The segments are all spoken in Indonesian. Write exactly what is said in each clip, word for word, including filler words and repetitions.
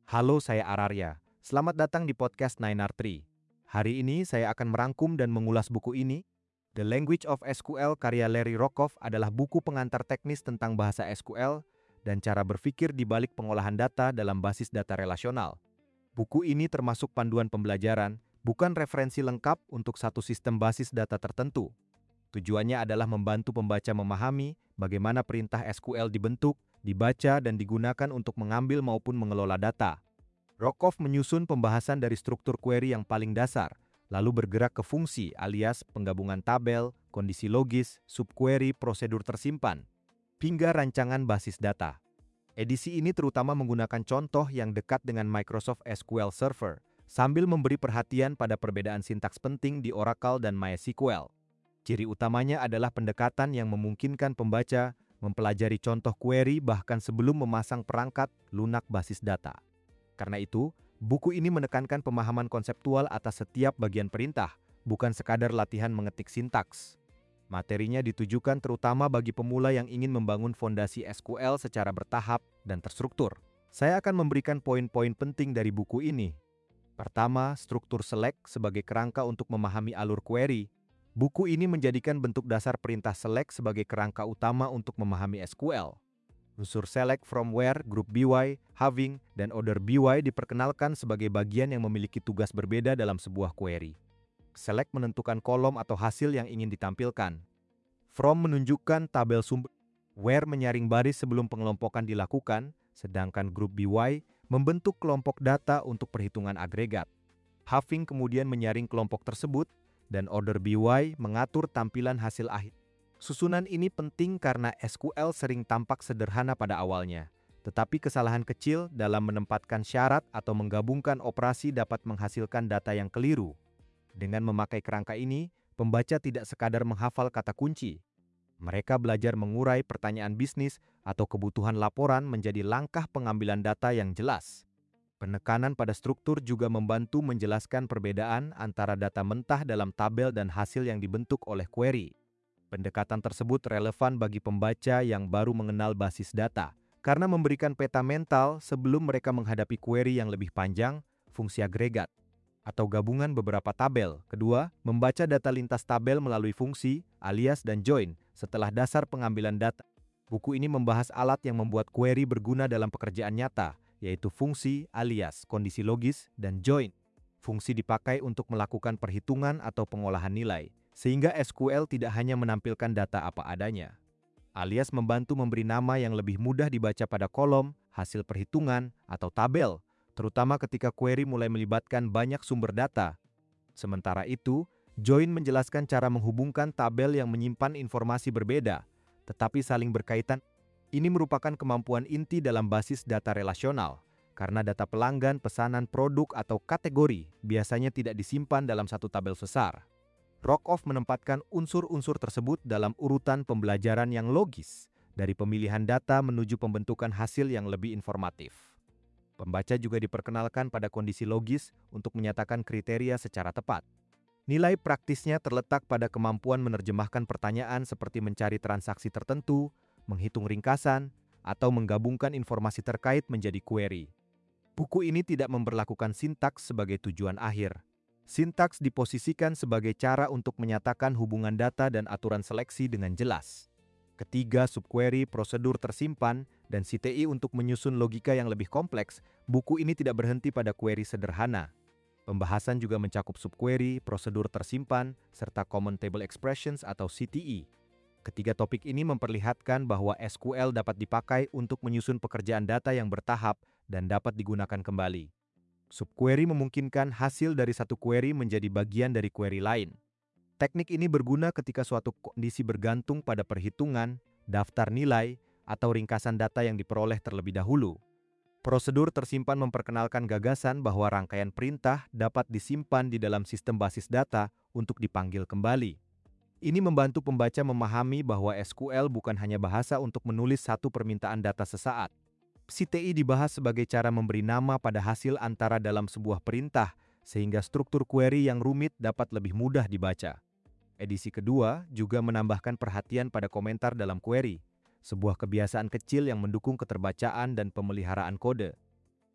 Halo, saya Ararya. Selamat datang di podcast nine R three. Hari ini saya akan merangkum dan mengulas buku ini. The Language of S Q L karya Larry Rogoff adalah buku pengantar teknis tentang bahasa S Q L dan cara berpikir di balik pengolahan data dalam basis data relasional. Buku ini termasuk panduan pembelajaran, bukan referensi lengkap untuk satu sistem basis data tertentu. Tujuannya adalah membantu pembaca memahami bagaimana perintah S Q L dibentuk, dibaca, dan digunakan untuk mengambil maupun mengelola data. Rogoff menyusun pembahasan dari struktur query yang paling dasar, lalu bergerak ke fungsi alias penggabungan tabel, kondisi logis, subquery, prosedur tersimpan, hingga rancangan basis data. Edisi ini terutama menggunakan contoh yang dekat dengan Microsoft S Q L Server, sambil memberi perhatian pada perbedaan sintaks penting di Oracle dan MySQL. Ciri utamanya adalah pendekatan yang memungkinkan pembaca mempelajari contoh query bahkan sebelum memasang perangkat lunak basis data. Karena itu, buku ini menekankan pemahaman konseptual atas setiap bagian perintah, bukan sekadar latihan mengetik sintaks. Materinya ditujukan terutama bagi pemula yang ingin membangun fondasi S Q L secara bertahap dan terstruktur. Saya akan memberikan poin-poin penting dari buku ini. Pertama, struktur select sebagai kerangka untuk memahami alur query. Buku ini menjadikan bentuk dasar perintah select sebagai kerangka utama untuk memahami S Q L. Unsur select from where, group B Y, having, dan order B Y diperkenalkan sebagai bagian yang memiliki tugas berbeda dalam sebuah query. Select menentukan kolom atau hasil yang ingin ditampilkan. From menunjukkan tabel sumber. Where menyaring baris sebelum pengelompokan dilakukan, sedangkan group B Y membentuk kelompok data untuk perhitungan agregat. Having kemudian menyaring kelompok tersebut, dan order B Y mengatur tampilan hasil akhir. Susunan ini penting karena S Q L sering tampak sederhana pada awalnya, tetapi kesalahan kecil dalam menempatkan syarat atau menggabungkan operasi dapat menghasilkan data yang keliru. Dengan memakai kerangka ini, pembaca tidak sekadar menghafal kata kunci. Mereka belajar mengurai pertanyaan bisnis atau kebutuhan laporan menjadi langkah pengambilan data yang jelas. Penekanan pada struktur juga membantu menjelaskan perbedaan antara data mentah dalam tabel dan hasil yang dibentuk oleh query. Pendekatan tersebut relevan bagi pembaca yang baru mengenal basis data, karena memberikan peta mental sebelum mereka menghadapi query yang lebih panjang, fungsi agregat, atau gabungan beberapa tabel. Kedua, membaca data lintas tabel melalui fungsi, alias, dan join setelah dasar pengambilan data. Buku ini membahas alat yang membuat query berguna dalam pekerjaan nyata, yaitu fungsi, alias, kondisi logis, dan join. Fungsi dipakai untuk melakukan perhitungan atau pengolahan nilai, sehingga S Q L tidak hanya menampilkan data apa adanya. Alias membantu memberi nama yang lebih mudah dibaca pada kolom, hasil perhitungan, atau tabel, terutama ketika query mulai melibatkan banyak sumber data. Sementara itu, join menjelaskan cara menghubungkan tabel yang menyimpan informasi berbeda, tetapi saling berkaitan. Ini merupakan kemampuan inti dalam basis data relasional, karena data pelanggan, pesanan, produk, atau kategori biasanya tidak disimpan dalam satu tabel besar. Rogoff menempatkan unsur-unsur tersebut dalam urutan pembelajaran yang logis, dari pemilihan data menuju pembentukan hasil yang lebih informatif. Pembaca juga diperkenalkan pada kondisi logis untuk menyatakan kriteria secara tepat. Nilai praktisnya terletak pada kemampuan menerjemahkan pertanyaan seperti mencari transaksi tertentu, menghitung ringkasan, atau menggabungkan informasi terkait menjadi query. Buku ini tidak memperlakukan sintaks sebagai tujuan akhir. Sintaks diposisikan sebagai cara untuk menyatakan hubungan data dan aturan seleksi dengan jelas. Ketiga, subquery, prosedur tersimpan, dan C T I untuk menyusun logika yang lebih kompleks, buku ini tidak berhenti pada query sederhana. Pembahasan juga mencakup subquery, prosedur tersimpan, serta Common Table Expressions atau C T I. Ketiga topik ini memperlihatkan bahwa S Q L dapat dipakai untuk menyusun pekerjaan data yang bertahap dan dapat digunakan kembali. Subquery memungkinkan hasil dari satu query menjadi bagian dari query lain. Teknik ini berguna ketika suatu kondisi bergantung pada perhitungan, daftar nilai, atau ringkasan data yang diperoleh terlebih dahulu. Prosedur tersimpan memperkenalkan gagasan bahwa rangkaian perintah dapat disimpan di dalam sistem basis data untuk dipanggil kembali. Ini membantu pembaca memahami bahwa S Q L bukan hanya bahasa untuk menulis satu permintaan data sesaat. C T I dibahas sebagai cara memberi nama pada hasil antara dalam sebuah perintah, sehingga struktur query yang rumit dapat lebih mudah dibaca. Edisi kedua juga menambahkan perhatian pada komentar dalam query, sebuah kebiasaan kecil yang mendukung keterbacaan dan pemeliharaan kode.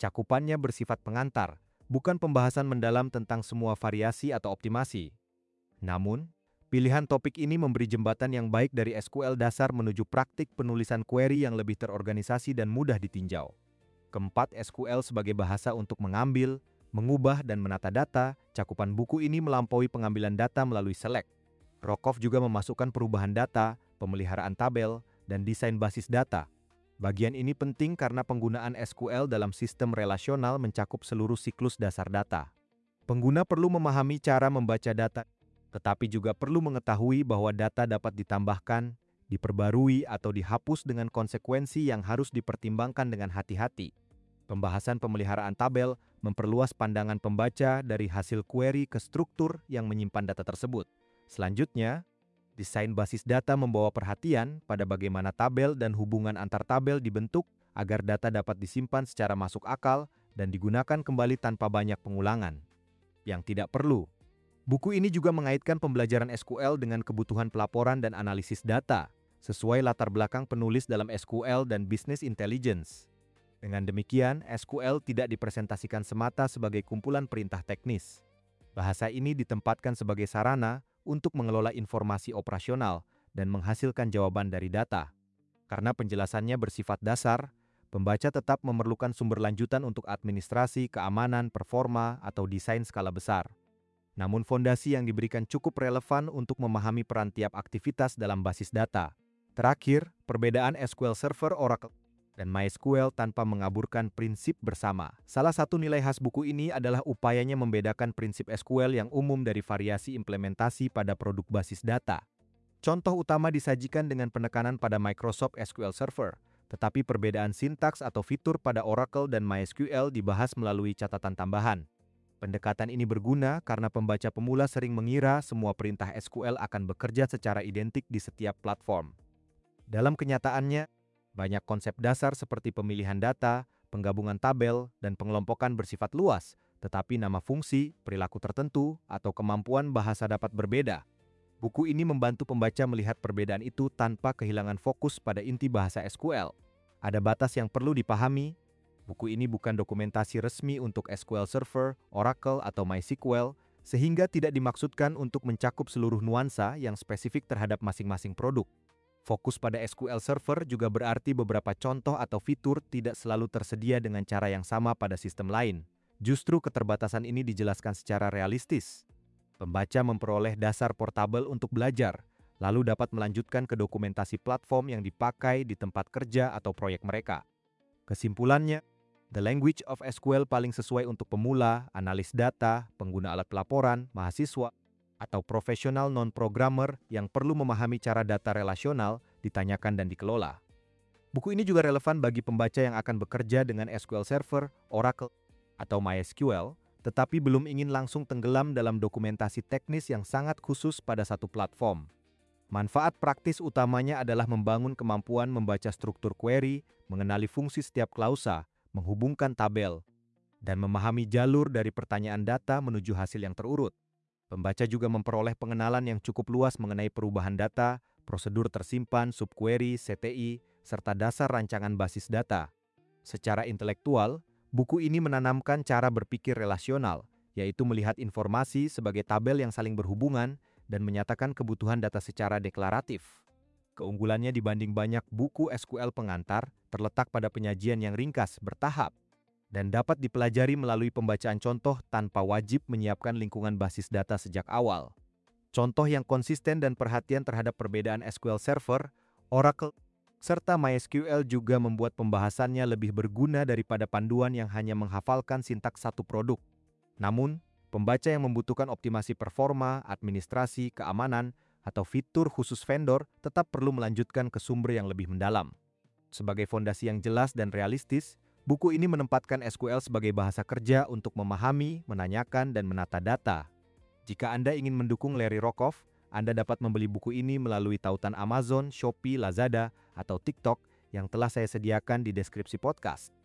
Cakupannya bersifat pengantar, bukan pembahasan mendalam tentang semua variasi atau optimasi. Namun, pilihan topik ini memberi jembatan yang baik dari S Q L dasar menuju praktik penulisan query yang lebih terorganisasi dan mudah ditinjau. Keempat, S Q L sebagai bahasa untuk mengambil, mengubah, dan menata data. Cakupan buku ini melampaui pengambilan data melalui select. Rokov juga memasukkan perubahan data, pemeliharaan tabel, dan desain basis data. Bagian ini penting karena penggunaan S Q L dalam sistem relasional mencakup seluruh siklus dasar data. Pengguna perlu memahami cara membaca data, tetapi juga perlu mengetahui bahwa data dapat ditambahkan, diperbarui, atau dihapus dengan konsekuensi yang harus dipertimbangkan dengan hati-hati. Pembahasan pemeliharaan tabel memperluas pandangan pembaca dari hasil query ke struktur yang menyimpan data tersebut. Selanjutnya, desain basis data membawa perhatian pada bagaimana tabel dan hubungan antar tabel dibentuk agar data dapat disimpan secara masuk akal dan digunakan kembali tanpa banyak pengulangan. Yang tidak perlu. Buku ini juga mengaitkan pembelajaran S Q L dengan kebutuhan pelaporan dan analisis data, sesuai latar belakang penulis dalam S Q L dan Business Intelligence. Dengan demikian, S Q L tidak dipresentasikan semata sebagai kumpulan perintah teknis. Bahasa ini ditempatkan sebagai sarana untuk mengelola informasi operasional dan menghasilkan jawaban dari data. Karena penjelasannya bersifat dasar, pembaca tetap memerlukan sumber lanjutan untuk administrasi, keamanan, performa, atau desain skala besar. Namun fondasi yang diberikan cukup relevan untuk memahami peran tiap aktivitas dalam basis data. Terakhir, perbedaan S Q L Server, Oracle, dan MySQL tanpa mengaburkan prinsip bersama. Salah satu nilai khas buku ini adalah upayanya membedakan prinsip S Q L yang umum dari variasi implementasi pada produk basis data. Contoh utama disajikan dengan penekanan pada Microsoft S Q L Server, tetapi perbedaan sintaks atau fitur pada Oracle dan MySQL dibahas melalui catatan tambahan. Pendekatan ini berguna karena pembaca pemula sering mengira semua perintah S Q L akan bekerja secara identik di setiap platform. Dalam kenyataannya, banyak konsep dasar seperti pemilihan data, penggabungan tabel, dan pengelompokan bersifat luas, tetapi nama fungsi, perilaku tertentu, atau kemampuan bahasa dapat berbeda. Buku ini membantu pembaca melihat perbedaan itu tanpa kehilangan fokus pada inti bahasa S Q L. Ada batas yang perlu dipahami. Buku ini bukan dokumentasi resmi untuk S Q L Server, Oracle, atau MySQL, sehingga tidak dimaksudkan untuk mencakup seluruh nuansa yang spesifik terhadap masing-masing produk. Fokus pada S Q L Server juga berarti beberapa contoh atau fitur tidak selalu tersedia dengan cara yang sama pada sistem lain. Justru keterbatasan ini dijelaskan secara realistis. Pembaca memperoleh dasar portabel untuk belajar, lalu dapat melanjutkan ke dokumentasi platform yang dipakai di tempat kerja atau proyek mereka. Kesimpulannya, the language of S Q L paling sesuai untuk pemula, analis data, pengguna alat pelaporan, mahasiswa, atau profesional non-programmer yang perlu memahami cara data relasional ditanyakan dan dikelola. Buku ini juga relevan bagi pembaca yang akan bekerja dengan S Q L Server, Oracle, atau MySQL, tetapi belum ingin langsung tenggelam dalam dokumentasi teknis yang sangat khusus pada satu platform. Manfaat praktis utamanya adalah membangun kemampuan membaca struktur query, mengenali fungsi setiap klausa, menghubungkan tabel, dan memahami jalur dari pertanyaan data menuju hasil yang terurut. Pembaca juga memperoleh pengenalan yang cukup luas mengenai perubahan data, prosedur tersimpan, subquery, C T I, serta dasar rancangan basis data. Secara intelektual, buku ini menanamkan cara berpikir relasional, yaitu melihat informasi sebagai tabel yang saling berhubungan dan menyatakan kebutuhan data secara deklaratif. Keunggulannya dibanding banyak buku S Q L pengantar terletak pada penyajian yang ringkas, bertahap, dan dapat dipelajari melalui pembacaan contoh tanpa wajib menyiapkan lingkungan basis data sejak awal. Contoh yang konsisten dan perhatian terhadap perbedaan S Q L Server, Oracle, serta MySQL juga membuat pembahasannya lebih berguna daripada panduan yang hanya menghafalkan sintaks satu produk. Namun, pembaca yang membutuhkan optimasi performa, administrasi, keamanan, atau fitur khusus vendor tetap perlu melanjutkan ke sumber yang lebih mendalam. Sebagai fondasi yang jelas dan realistis, buku ini menempatkan S Q L sebagai bahasa kerja untuk memahami, menanyakan, dan menata data. Jika Anda ingin mendukung Larry Rokov, Anda dapat membeli buku ini melalui tautan Amazon, Shopee, Lazada, atau TikTok yang telah saya sediakan di deskripsi podcast.